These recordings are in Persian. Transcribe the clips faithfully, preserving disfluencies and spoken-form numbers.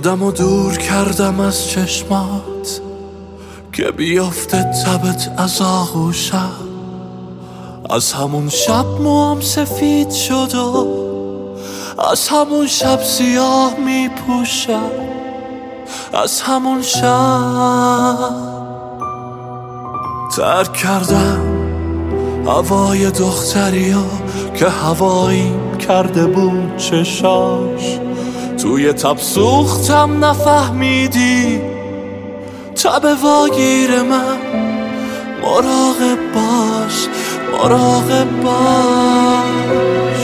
خودم رو دور کردم از چشمات که بیافته تبت از آغوشم. از همون شب موام سفید شد و از همون شب سیاه می پوشم. از همون شب ترک کردم هوای دختریو که هواییم کرده بود چشاش. توی تب سوختم نفهمیدی تب واگیر من. مراقب باش مراقب باش.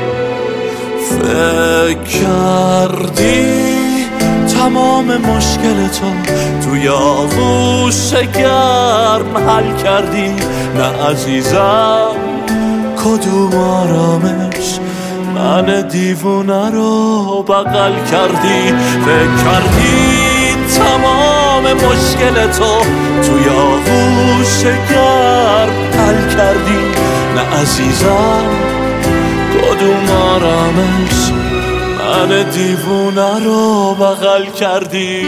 فکر کردی تمام مشکل تو توی آغوش گرم حل کردی؟ نه عزیزم کدوم آرامش من دیوونه رو بغل کردی. فکر کردی تمام مشکل تو توی آغوش گرم حل کردی؟ نه عزیزم کدوم آرامش من دیوونه رو بغل کردی؟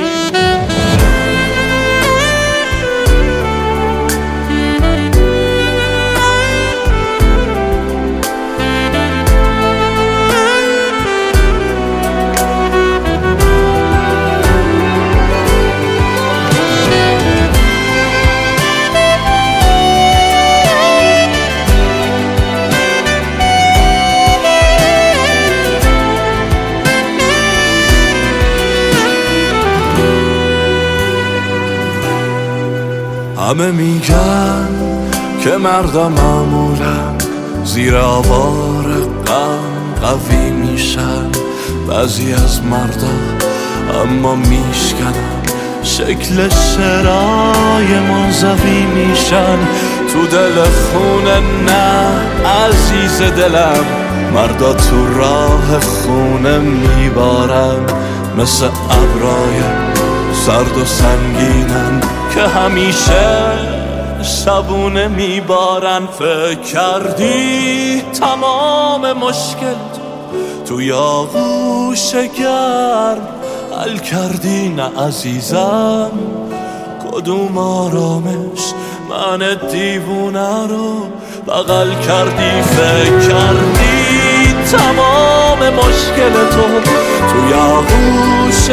همه میگن که مردم معمولا زیر آوار غم قوی میشن. بعضی از مردا اما میشکنن شکل شعرهای منزوی میشن. تو دل خونه نه عزیز دلم، مردا تو راه خونه میبارن. مثل ابرای سرد و سنگینن که همیشه شبونه میبارن. فکر کردی تمام مشکل توی آغوش گرم حل کردی؟ نه عزیزم کدوم آرامش من دیوونه رو بغل کردی؟ فکر کردی تمام مشکل تو توی آغوش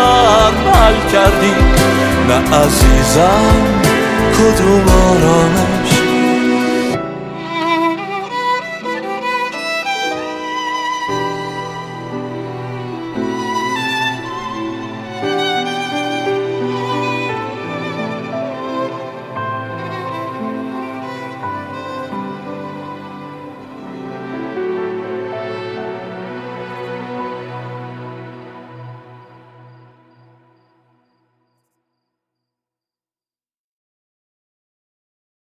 گرم حل کردی؟ نه عزیزم کدوم آرامش